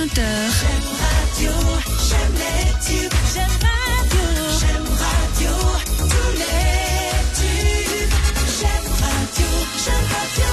20h. J'aime radio, j'aime les tubes. J'aime radio, j'aime radio, tous les tubes. J'aime radio, j'aime radio.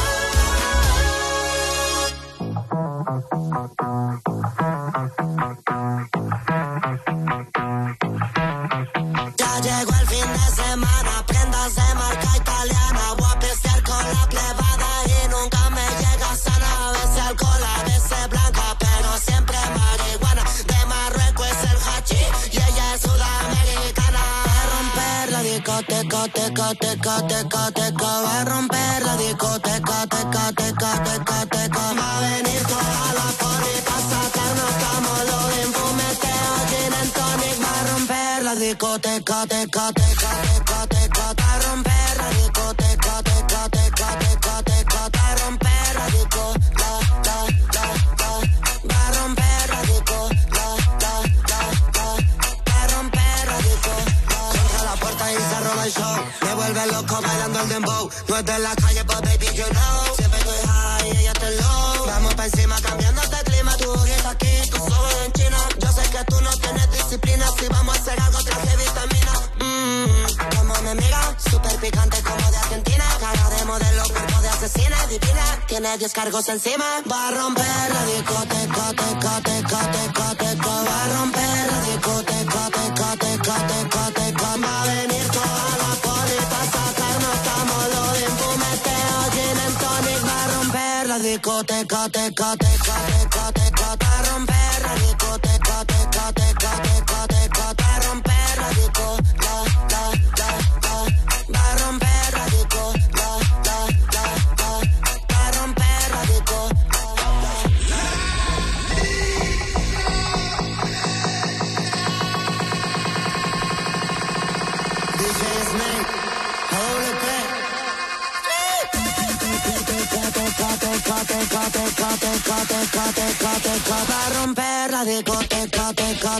Ya llegó el fin de semana, prendas de marca italiana. Voy a pistear con la plebada y nunca me llega sana. A veces alcohol, a veces blanca, pero siempre marihuana. De Marruecos es el hachís y ella es sudamericana. Va a romper la discoteca, teca, teca, teca, teca. Va a romper la discoteca, teca, teca, teca, teca. Va a venir toda la poli pa' sacarnos como lo de un fumeteo, gin and tonic. Va a romper la discoteca, teca, teca, teca, teca. Va a romper la discoteca, teca, teca, teca, teca. Va a romper la disco, la, la, la, la. Va a romper la disco, la, la, la, la. Va a romper la disco, la. Cierra la puerta y se roba el show. Me vuelve loco bailando el dembow. No es de la calle, but baby, you know. Siempre estoy high y ella está low. Vamos pa' encima cambiando de clima. Tu ojito aquí, tu ojos en China. Yo sé que tú no tienes disciplina. Si vamos a hacer algo, traje vitamina. Como mi amiga, súper picante como de Argentina. Cara de modelo, cuerpo de asesina, divina. Tiene 10 cargos encima. Va a romper la discoteca, teca, teca, teca, teca. Va a romper la discoteca, teca, teca, teca, teca. Va a venir toda la poli pa' sacarnos como lo de un fumeteo, gin and tonic. Va a romper la discoteca, teca, teca, teca, teca. Va a romper la discoteca, teca, teca, teca, teca. Va a romper la disco, la, la, la, la. Va a romper la disco, la, la, la, la. Va a romper la disco, la, la, la. DJ Snake, WP. Va a romper la discoteca, teca.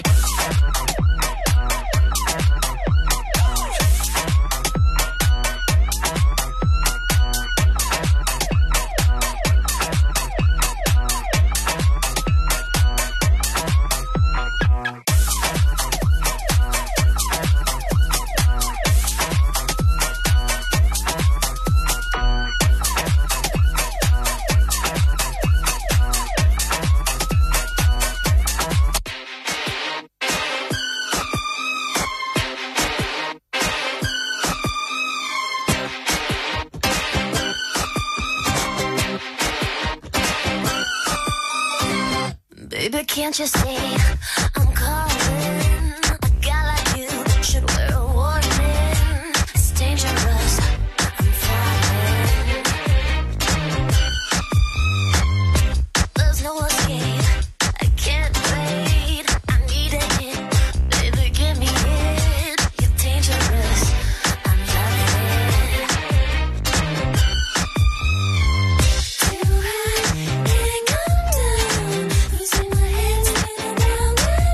Baby, can't you see I'm calling? A guy like you should wear a warning. It's dangerous, I'm falling. There's no escape, I can't wait. I need a hit, baby, give me it. You're dangerous, I'm loving it. Too high, can't come down. Losing my head, spinning round and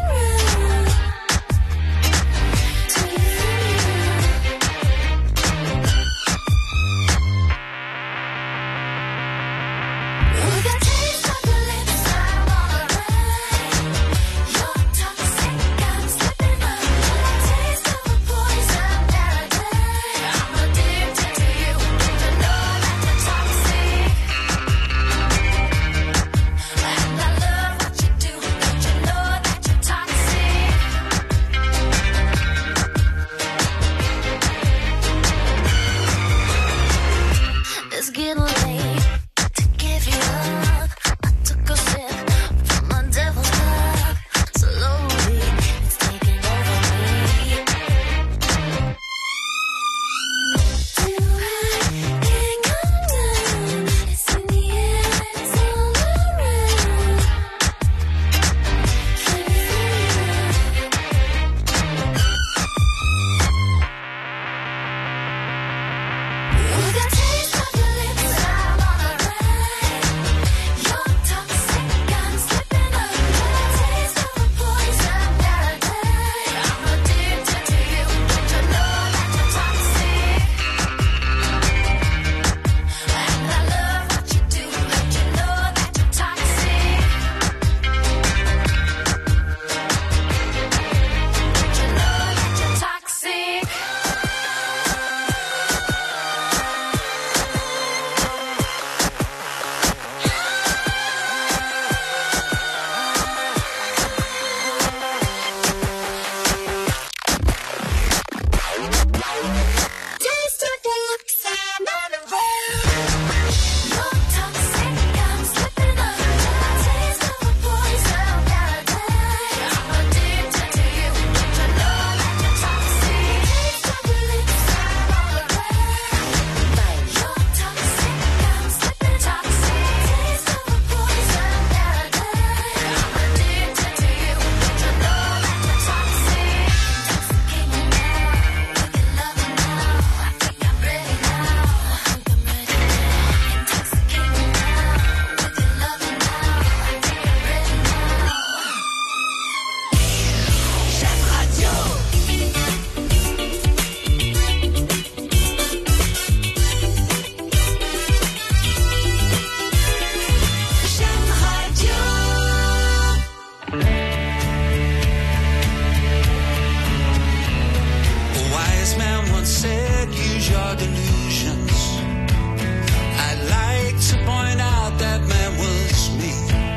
man once said, use your delusions. I'd like to point out that man was me.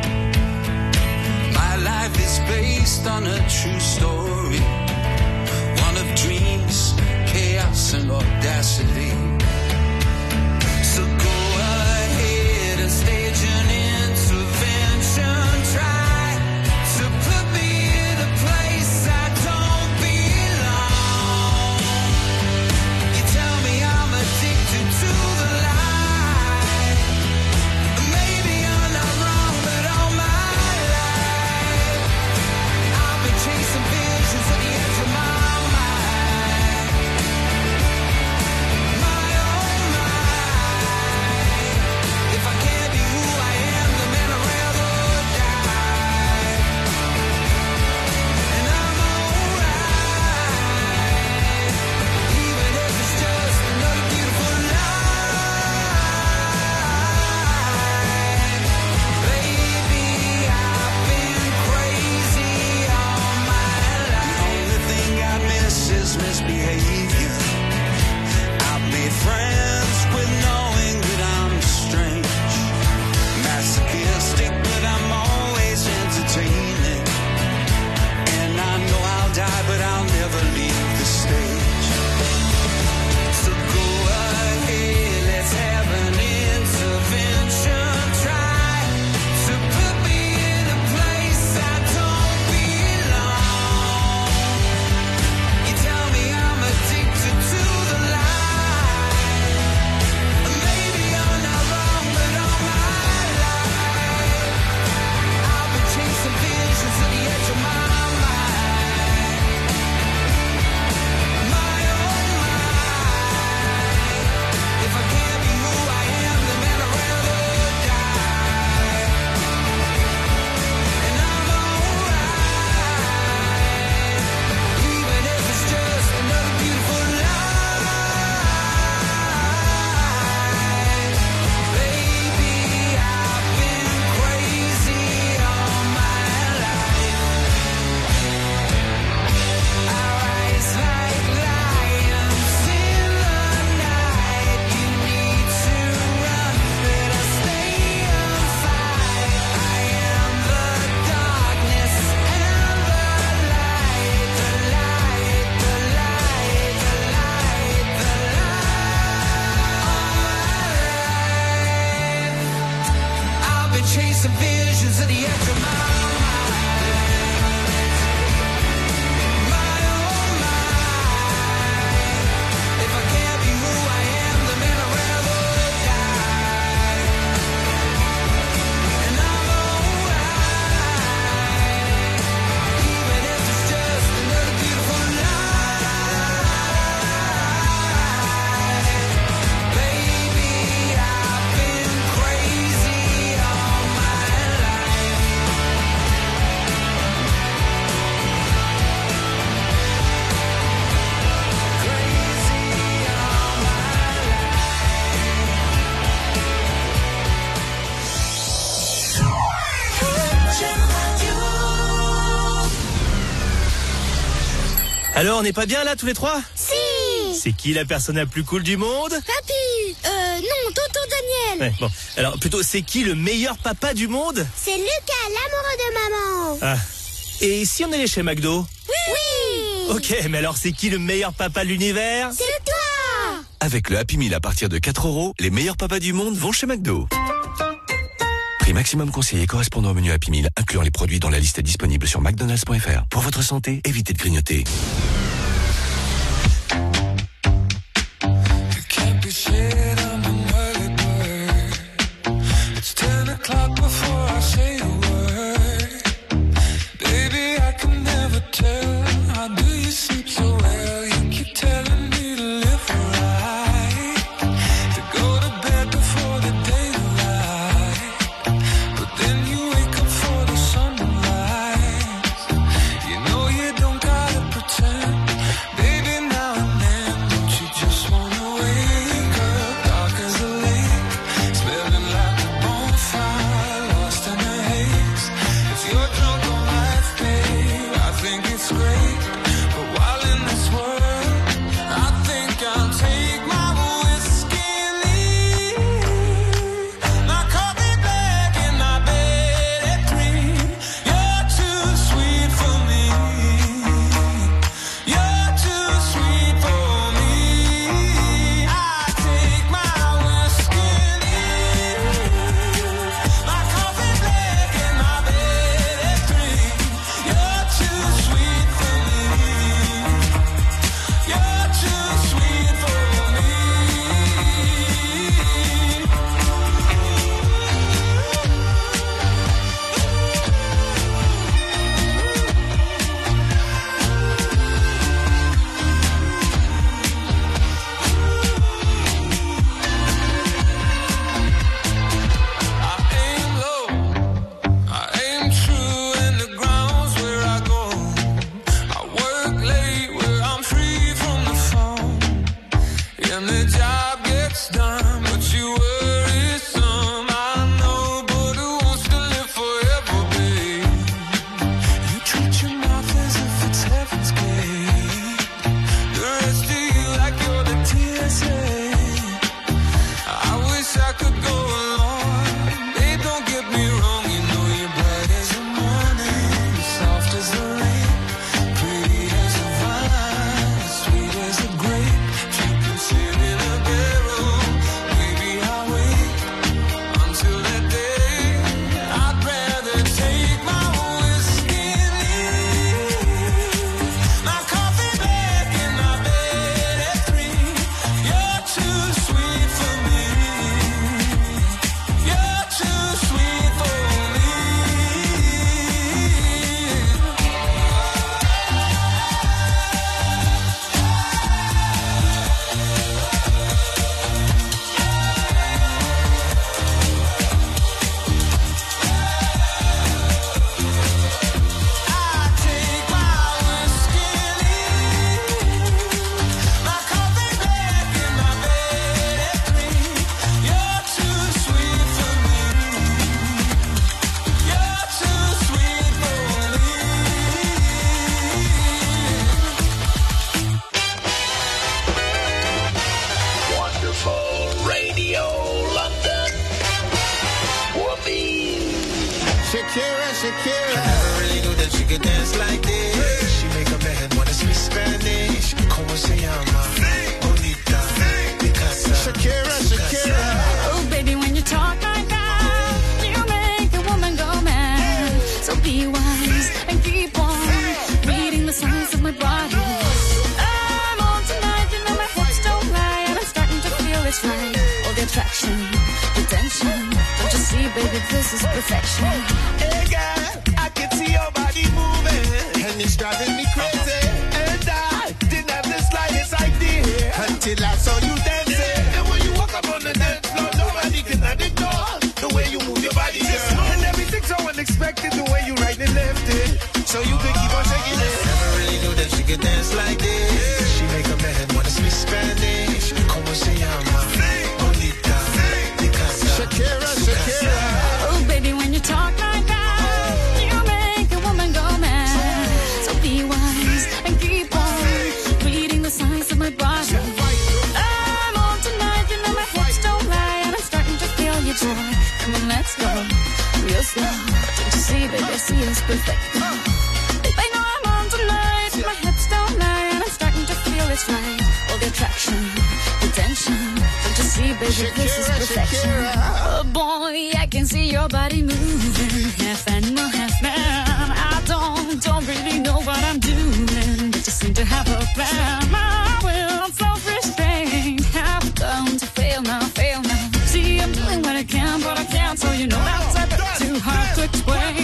My life is based on a true story, one of dreams, chaos and audacity. So go ahead and stage an intervention. Try to put me in a place I don't belong. You tell me I'm addicted to the lie. Maybe I'm not wrong, but all my life I've been chasing visions at the edge of my mind. My oh my, if I can't be who I am, then man I'd rather die. And I'm alright, even if it's just another beautiful lie. Baby, I've been crazy all my life. The only thing I miss is misbehavior. I've made friends with knowing that I'm strange, masochistic, but I'm always entertaining. And I know I'll die, but I'll never leave the stage. So go ahead, let's have an intervention. Try to put me in a place I don't belong. You tell me I'm addicted to the lie. Maybe I'm not wrong, but all my life I've been chasing visions at the edge of my mind. My oh my, if I can't be who I am, then man I'd rather die. And I'm alright, even if it's just another beautiful lie. Baby, I've been crazy all my life. I rise like lions in the night. You need to run, but I stay on fight. I am the darkness and the light, the light, the light, the light, the light. I've been chasing visions at the edge of my mind. My oh my, if I can't be who I am, then man I'd rather die. And I'm alright, even if it's just another beautiful lie. Baby, I've been crazy all my life. Crazy all my J'aime Radio. Alors, on n'est pas bien là tous les trois? Si. C'est qui la personne la plus cool du monde? Papi. Non, tonton Daniel. Ouais, bon. Alors, plutôt, c'est qui le meilleur papa du monde? C'est Lucas, l'amoureux de maman. Ah. Et si on allait chez McDo? Oui. Ok, mais alors c'est qui le meilleur papa de l'univers? C'est toi. Avec le Happy Meal à partir de 4 €, les meilleurs papas du monde vont chez McDo. Prix maximum conseillé correspondant au menu Happy Meal, incluant les produits dans la liste disponible sur mcdonalds.fr. Pour votre santé, évitez de grignoter. Can't be shit, I'm an early bird. It's 10 o'clock before I say a word. Baby, I can never tell. How do you sleep so well? You keep telling me to live right, to go to bed before the daylight. But then you wake up for the sunrise. You know you don't gotta pretend. the job gets done, but you worry some. I know, but who wants to live forever, babe? You treat your mouth as if it's heaven's gate. The rest of you like you're the TSA. I wish I could go along. Babe, don't get me wrong, you know you're bright as the morning, soft as the rain, pretty as a vine, sweet as a grape. You can sit in a barrel, maybe I'll wait until that day. I'd rather take my whiskey and leave my coffee black in my bed at 3. You're too sweet for me. You're too sweet for me. I take my whiskey and leave my coffee black in my bed at 3. You're too sweet for me. You're too sweet for me. Wonderful Radio London. Whoopee. Shakira, Shakira. I never really knew that she could dance like this. She make a man wanna speak Spanish. Como se llama? Bonita. Picasa. Shakira, Shakira. Oh, baby, when you talk like that, you make a woman go mad. So be wise and keep on reading the signs of my body. I'm on tonight, you know my hips don't lie, and I'm starting to feel it's right. All the attraction, the tension. Don't you see, baby, this is perfection. Hey girl, I can see your body moving, and it's driving me crazy. And I didn't have the slightest idea until I saw you dancing. And when you walk up on the dance floor, nobody can ignore the way you move your body, girl. And everything's so unexpected, the way you right and left it, so you can keep on shaking it. Never really knew that she could dance like this. She make a man wanna speak Spanish. Como se llama? Bonita. Picasa. Shakira, Shakira. Oh, baby, when you talk like that, you make a woman go mad. So be wise and keep on reading the signs of my body. I'm on tonight, you know my hips don't lie, and I'm starting to feel your joy. Come on, let's go real slow. Don't you see, baby, I see it's perfect. I know I'm on tonight, my hips don't lie, and I'm starting to feel it's right. All the attraction, the tension. Don't you see, baby, this is perfection. Oh boy, I can see your body moving, half animal, half man. I don't really know what I'm doing, but you seem to have a plan. My will, self-restraint, have come to fail now, fail now. See, I'm doing what I can, but I can't, so you know that's a bit too hard to explain.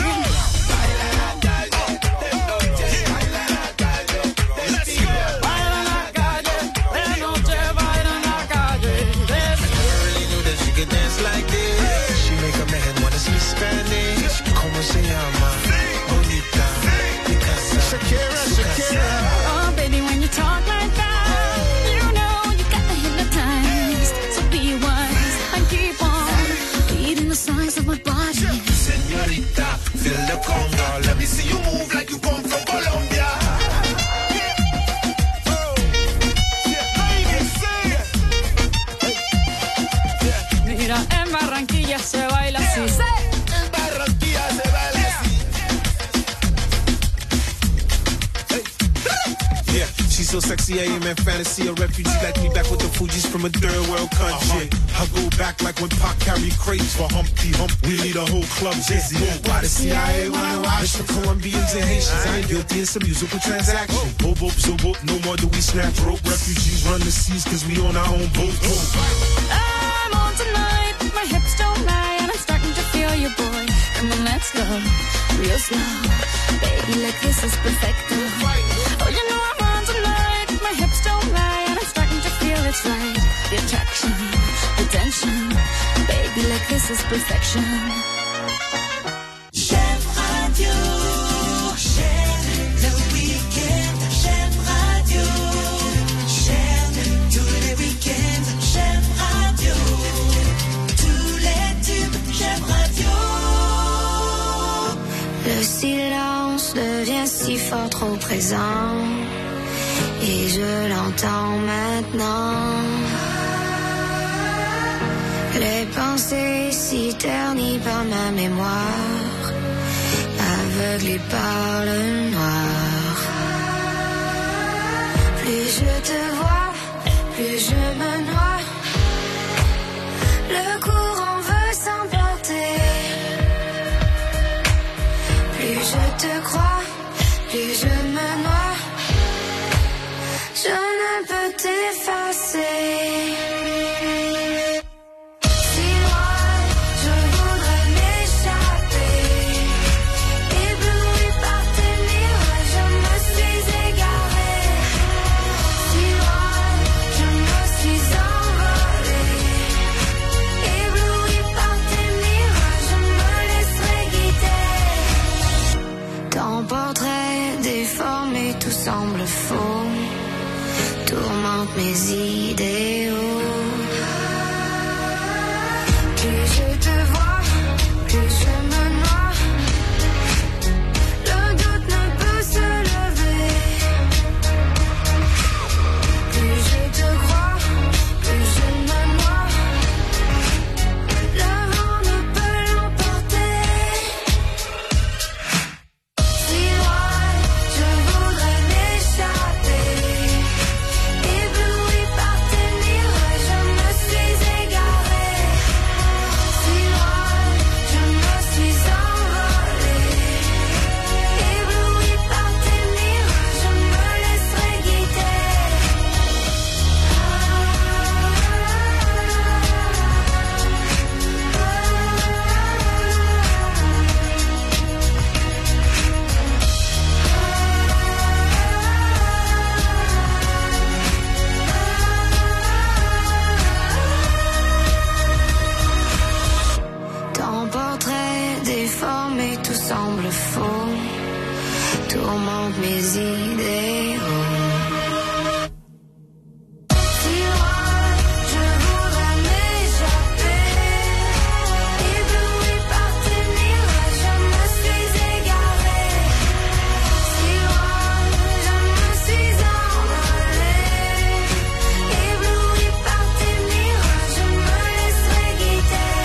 Dance like this. She make a man wanna speak Spanish. Como se llama? Bonita. Picasa. Shakira, Shakira. Oh, baby, when you talk like that, you know you got me hypnotized. So be wise and keep on reading the signs of my body. Señorita, feel the conga. Let me see you move like you come from Colombia. Mira, en Barranquilla se baila así. En Barranquilla se baila así. Yeah, she's so sexy, I am in fantasy. A refugee like me back with the Fugees from a third world country. I go back like when Pac carried crates for Humpty Hump. We need a whole club dizzy. Why the CIA wanna watch the Colombians and Haitians? I ain't guilty of some musical transaction. Boop, boop, so boop, no more do we snatch rope. Refugees run the seas cause we on our own boat. I'm on tonight, my hips don't lie, and I'm starting to feel you, boy. Come on, let's go real slow. Baby, like this is perfect. Oh, you know I'm on tonight, my hips don't lie, and I'm starting to feel it's right. The attraction, the tension. Baby, like this is perfection. J'aime Radio, j'aime le week-end, j'aime Radio, j'aime tous les week-ends. fort trop présent. Et je l'entends maintenant. Les pensées si ternies par ma mémoire, aveuglées par le noir. Plus je te vois, plus je me noie. Le courant veut s'emporter. Plus je te crois, plus je me noie. Je ne peux t'effacer. Si loin, je voudrais m'échapper. Ébloui par tes mirages, je me suis égarée. Si loin, je me suis envolée. Ébloui par tes mirages, je me laisserai guider. Ton portrait déformé, tout semble faux. Tourmente mes idéaux. Plus je te vois, plus je me noie. Le doute ne peut se lever. Plus je te crois, plus je me noie. Le vent ne peut l'emporter. Si loin, je voudrais m'échapper. Ébloui par tes mirages, je me suis égarée. Si loin, je me suis envolée. Ébloui par tes mirages, je me laisserai guider. Ton portrait déformé, tout semble faux. Tourmente mes idéaux. Si loin, je voudrais m'échapper. Ébloui par tes mirages, je me suis égarée. Si loin, je me suis envolée. Ébloui par tes mirages, je me laisserai guider.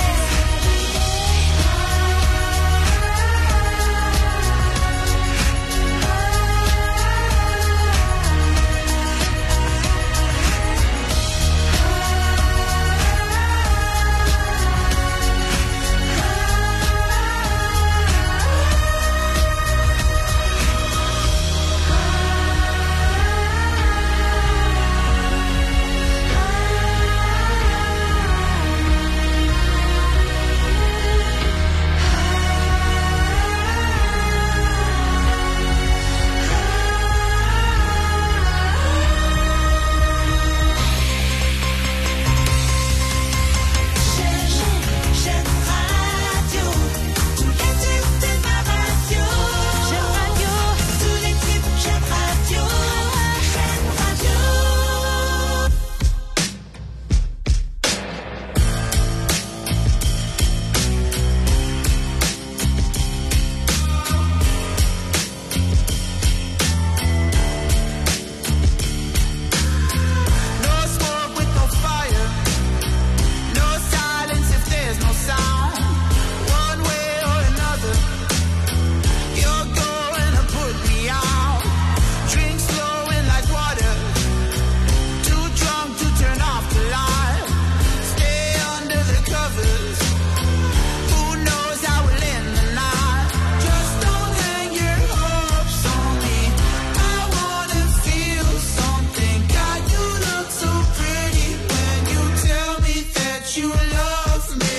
No smoke with no fire. No silence if there's no sound. One way or another, you're going to put me out. Drinks flowing like water. Too drunk to turn off the light. Stay under the covers. Who knows how we'll end the night? Just don't hang your hopes on me. I wanna feel something. God, you look so pretty when you tell me that you love me.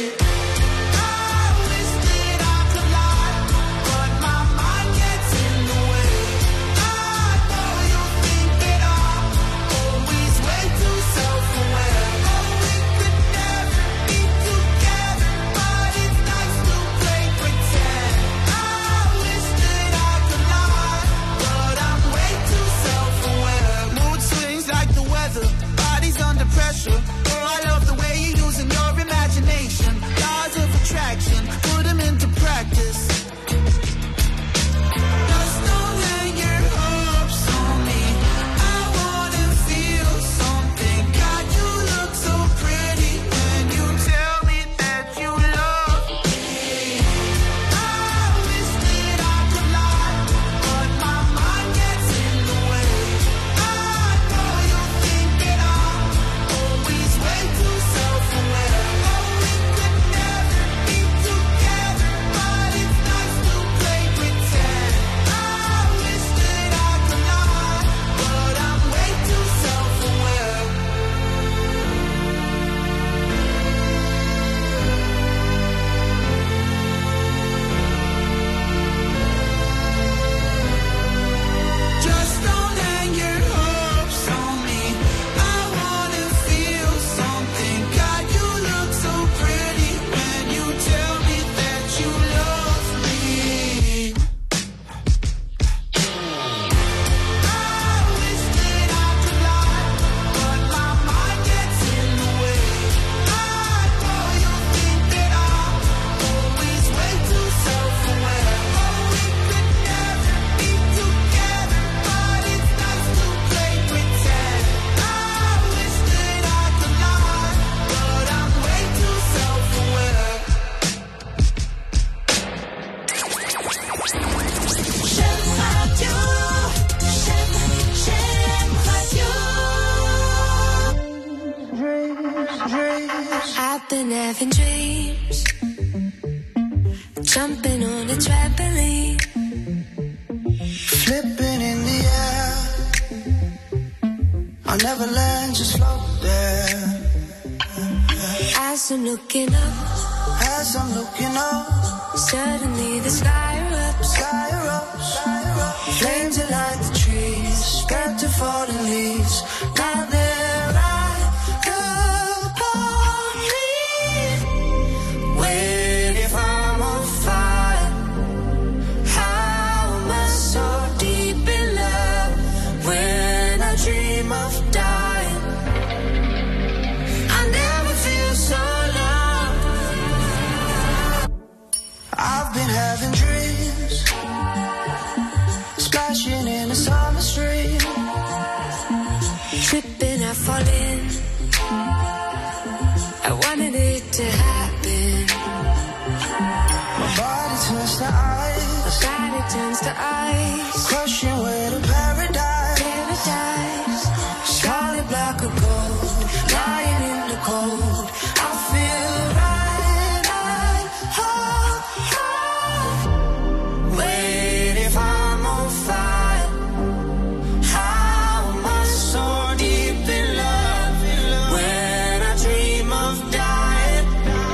I wish that I could lie, but my mind gets in the way. I know you think that I'm always way too self-aware. Oh, we could never be together, but it's nice to play pretend. I wish that I could lie, but I'm way too self-aware. Mood swings like the weather, bodies under pressure. Oh, I love the way you're using your imagination. Laws of attraction, put them into practice. Just don't hang I've been having dreams, jumping on a trampoline, flipping in the air. I'll never land, just float there. As I'm looking up, suddenly the sky erupts, flames that light the trees, spread to falling leaves. Now they're right upon me. Wait, if I'm on fire, how am I so deep in love? When I dream of dying, I never feel so loved. I've been having dreams, splashing in a summer stream, tripping, I fall in. I wanted it to happen. my body turns to ice, My body turns to ice. crushing way to paradise. Paradise, solid block of gold, lying in the cold. I feel right, Wait, if I'm on fire, how am I so deep in love? When I dream of dying,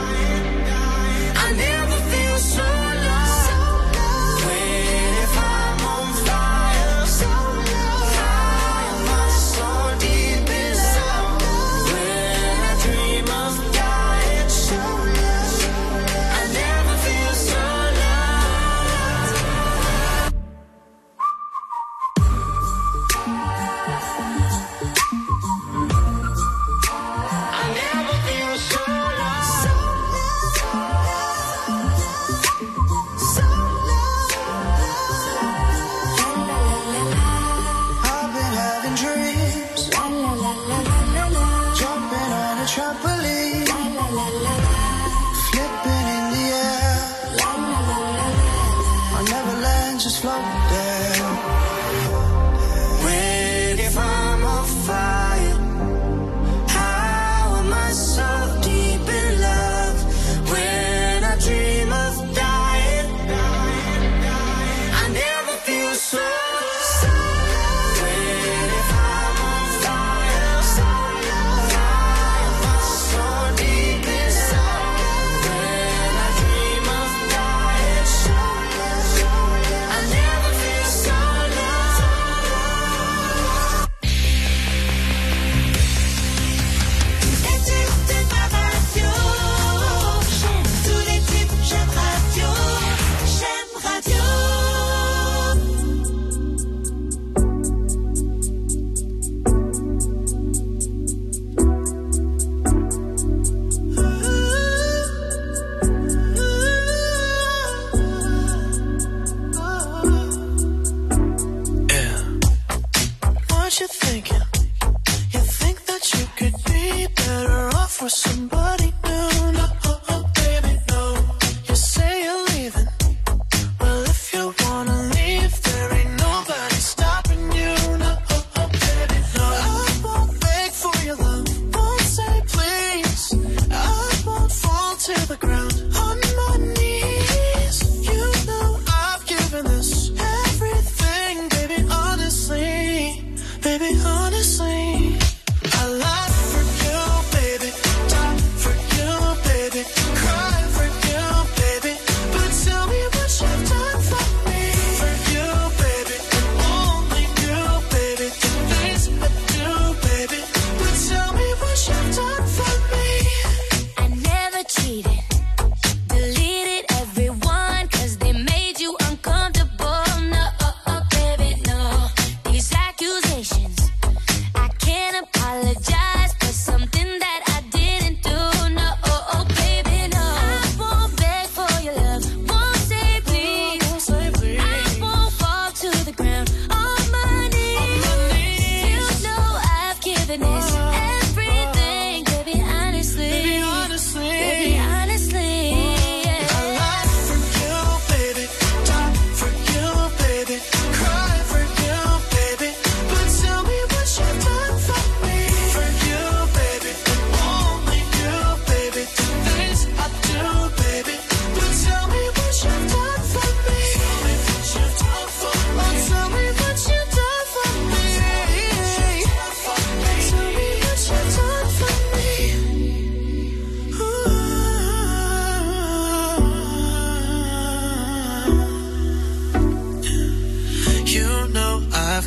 I never feel so loved. Wait, if I'm on fire, how am I so deep in love? When I dream of dying, I never feel so loved. I never feel so I've been having dreams, jumping on a trampoline, flipping in the air. I'll never land, just float there. Wait, if I'm on fire, how am I so deep in love? When I dream of dying, I never feel so. Wait, if I'm on fire, how am I so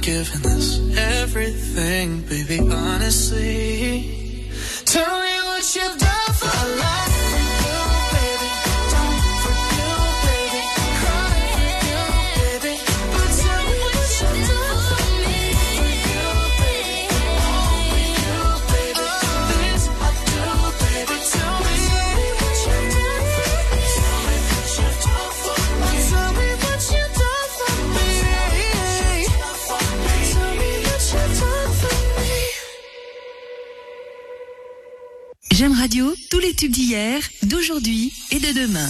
giving us everything, baby, honestly. Tell me what you've done for life. J'aime Radio, tous les tubes d'hier, d'aujourd'hui et de demain.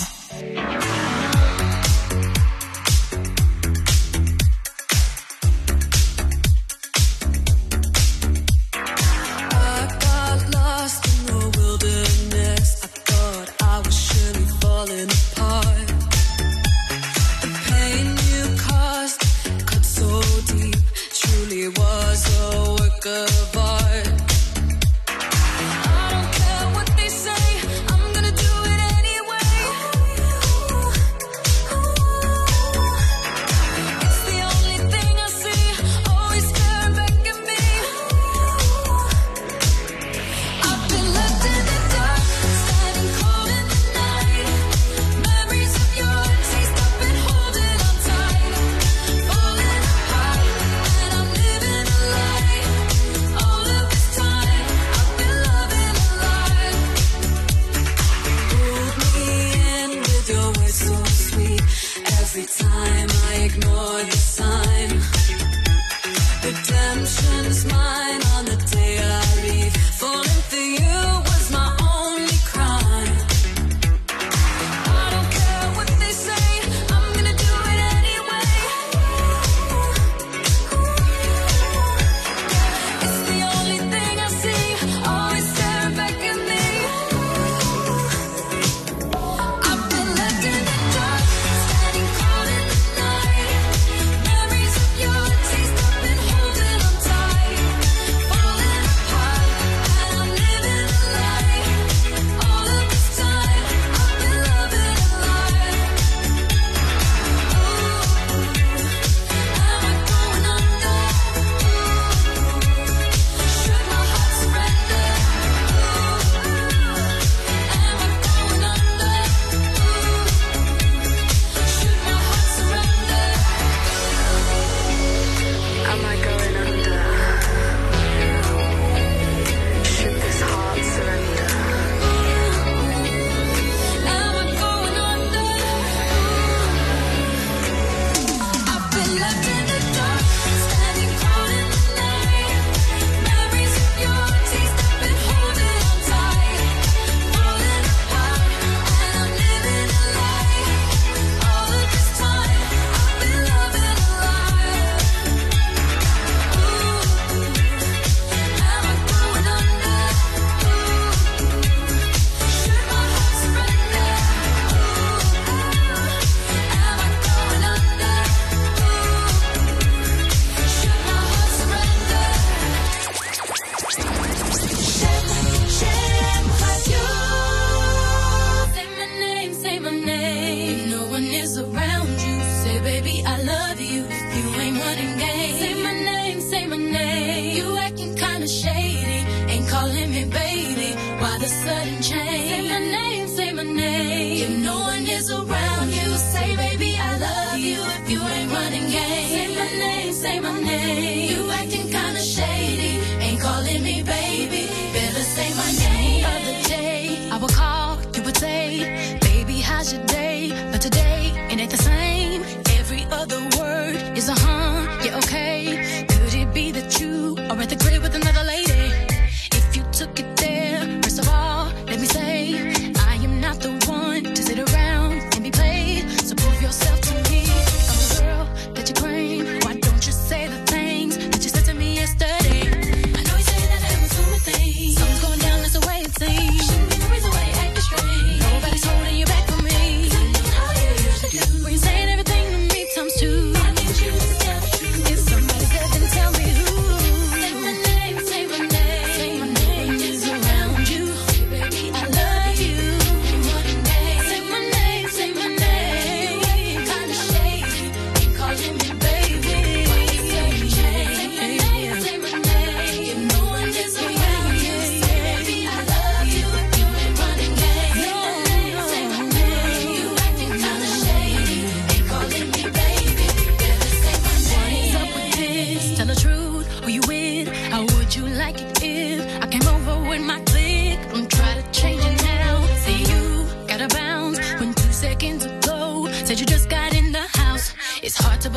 Let me say, I am not the one to sit around and be playing.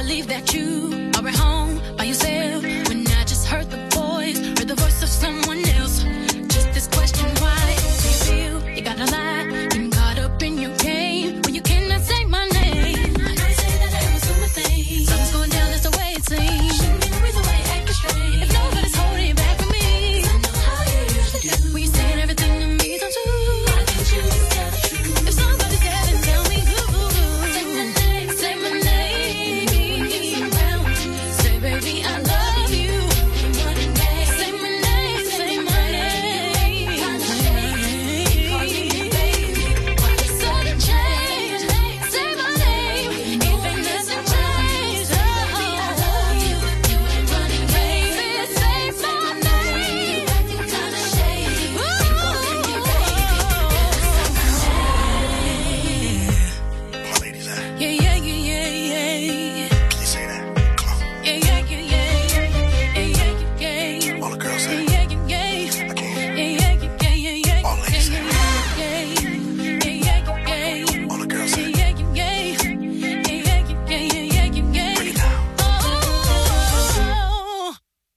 believe that you are at home by yourself when I just heard the voice of someone else. Just this question, why do you feel you gotta lie? Getting caught up in your game when you cannot say my name. I know you say that I am assuming things. Something's going down, that's the way it seems. Shouldn't be the reason why you're acting strange. If nobody's holding you back from me, I know how you usually do. When you're saying everything to me, don't you? Why can't you just tell the truth? If somebody's there, then tell me who. Say my name, say my name. Around. Say, baby, I love you. Say my name, say my name. Call me baby. Sudden change. Say my name. Even as it changes. I love you. Running, baby. Say my name. Kinda shady. My ladies, Yeah, yeah, yeah, yeah, yeah. can you say that? Come on. Yeah, yeah, yeah, yeah. Yeah, yeah, yeah, yeah. All the girls say Yeah, yeah, yeah. I can't. Yeah, yeah, yeah, yeah, yeah. All ladies say Yeah, yeah, yeah, yeah. all the girls say Yeah, yeah, yeah. Yeah, yeah, yeah, yeah, yeah. break it down. Oh.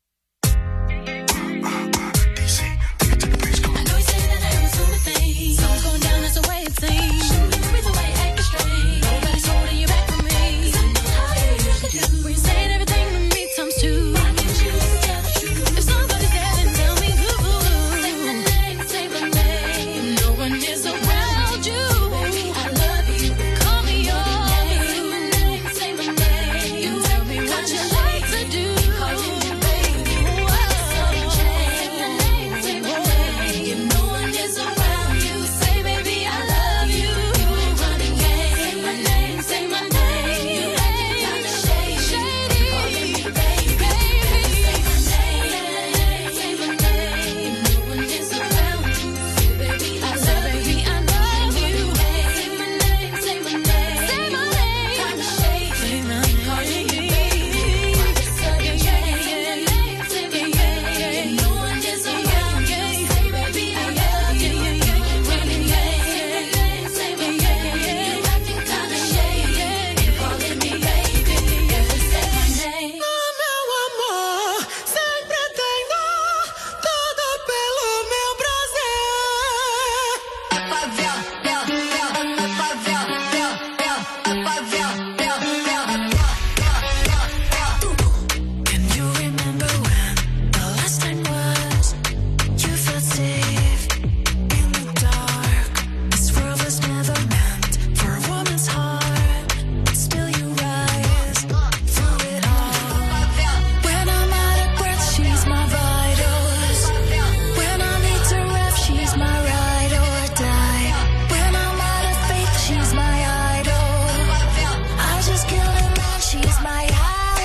DC, take it to the bridge. Come I on. know you say that I am assuming things. Something's going down, that's the way it seems. Shouldn't be the reason why you're acting strange. Nobody's holding you back from me. 'Cause I know how you usually do. When you're saying everything to me times two. Why can't you just tell the truth? If somebody's there, then tell me who. Say my name, say my name. No one is around you. Baby, I love you. Call me on. Say my name, say my name. You tell me what you like to do. Call me baby. Sudden change. Say my name, say my name. If no one is around you, say baby I love you. Running game. Say my name, say my name. You acting kinda shady. Calling me baby. Say my name, say my name. If no one is around you, say baby I love you. Say my name, say my name. Say my name. Kinda shady. Calling me baby. Sudden change. Say my name. If no one is around you, say baby I love you. Running game. Say my name. You acting kinda shady. Calling me baby. Say my name. Meu amor, sempre tenho tudo pelo meu Can you remember when the last time was? You felt safe in the dark. This world was never meant for a woman's heart. Still you rise through it all. When I'm out of breath, she's my vitals. When I need to rest, she's my ride or die. When I'm out of faith, she's my idol. I just killed a man, she's my alibi.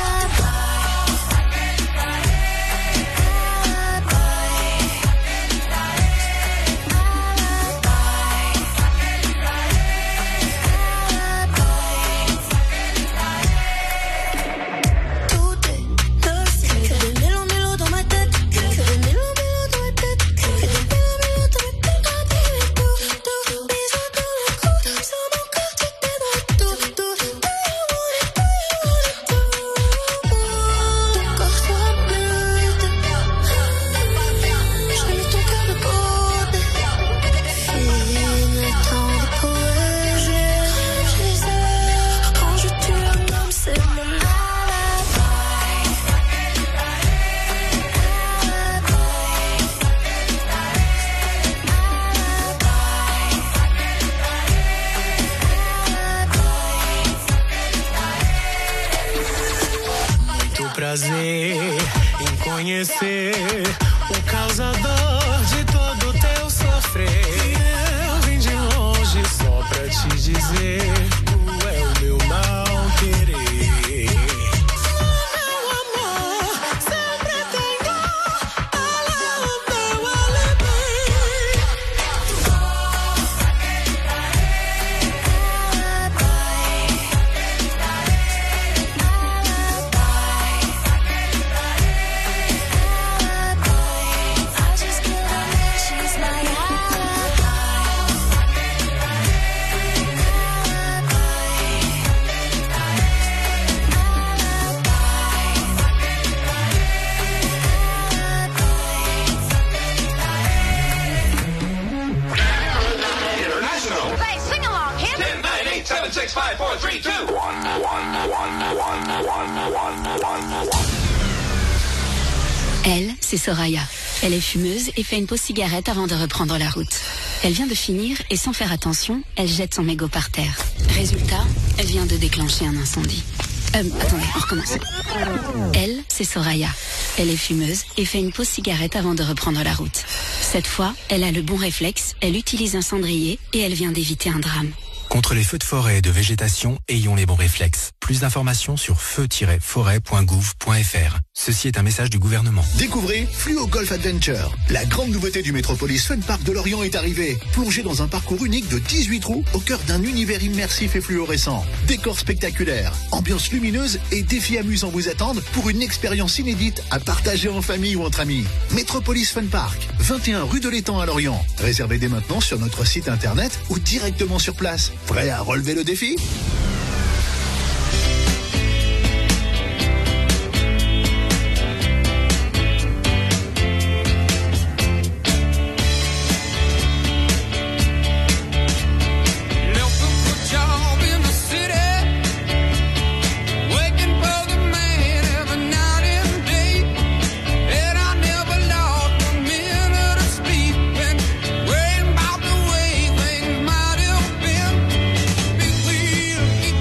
Tout est neuf, que des mélos dans ma tête, que des mélos dans ma tête, que des mélos dans ma tête. Toi, baby, tout, bisous dans le cou, sur mon corps tu t'es dans tout. Do you want it, ton corps sera bleu, j'ai mis ton cœur de côté. Fini le temps de courir, j'ai ça. Quand je tue un homme, c'est mon alibi. Muito prazer em conhecer o causador de todo teu sofrer. Eu vim de longe só pra te dizer, tu é o meu mal querer. Meu amor, sempre tenho ela, o meu alibi. I just 6, 5, 4, 3, 2, 1. Elle, c'est Soraya. Elle est fumeuse et fait une pause cigarette avant de reprendre la route. Elle vient de finir et sans faire attention, elle jette son mégot par terre. Résultat, elle vient de déclencher un incendie. Attendez, on recommence. Elle, c'est Soraya. Elle est fumeuse et fait une pause cigarette avant de reprendre la route. Cette fois, elle a le bon réflexe, elle utilise un cendrier et elle vient d'éviter un drame. Contre les feux de forêt et de végétation, ayons les bons réflexes. Plus d'informations sur feu-forêt.gouv.fr. Ceci est un message du gouvernement. Découvrez Fluo Golf Adventure. La grande nouveauté du Metropolis Fun Park de Lorient est arrivée. Plongez dans un parcours unique de 18 trous au cœur d'un univers immersif et fluorescent. Décors spectaculaires, ambiance lumineuse et défis amusants vous attendent pour une expérience inédite à partager en famille ou entre amis. Metropolis Fun Park, 21 rue de l'Étang à Lorient. Réservez dès maintenant sur notre site internet ou directement sur place. Prêt à relever le défi ? Big wheel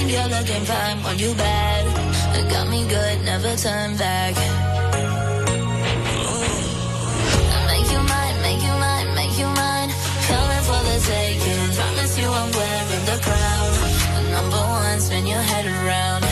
you're looking fine, want you bad. It got me good, never turn back. Make you mine, make you mine, make you mine. Coming for the taking. Promise you I'm wearing the crown. The number one, spin your head around.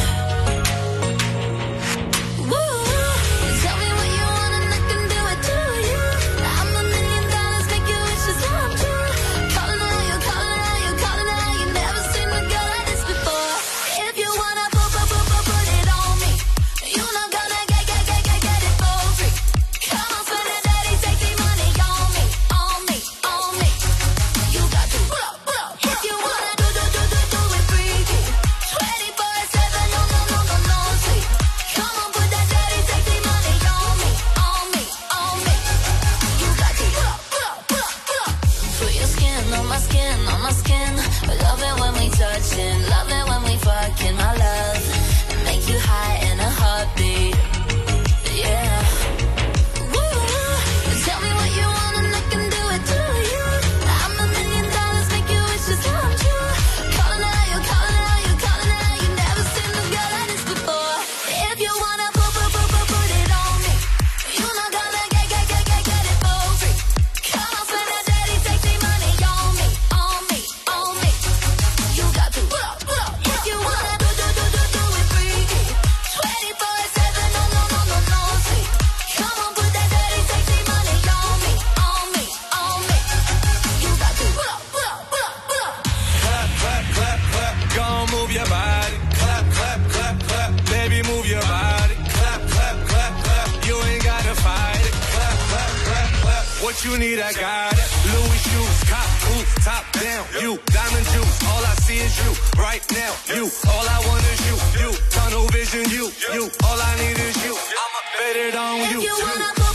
Love it when we fucking, my love. Make you high in a heartbeat. Yeah. Woo. Tell me what you want and I can do it to you. I'm $1 million, make you wish just come true. Calling out, you calling out, you calling out. You never seen a girl like this before. If you wanna put it on me, you not gonna get it for free. Come on, spend that dirty, sexy money on me, on me, on me. You got to pull up. If you wanna do it freaky. 24/7, no sleep. Come on, put that dirty, sexy money on me, on me, on me. You got to pull up. Clap, clap, clap, clap. Go on, move your body. Clap, clap, clap, clap. Baby, move your body. Clap, clap, clap, clap. You ain't gotta fight it. Clap, clap, clap, clap. What you need, I got it. Louis shoes, cop, boots, top down. You, diamond juice. All I see is you. Right now, you. All I want is you. Tunnel vision, you. All I need is you. I'ma bet it on you. If you wanna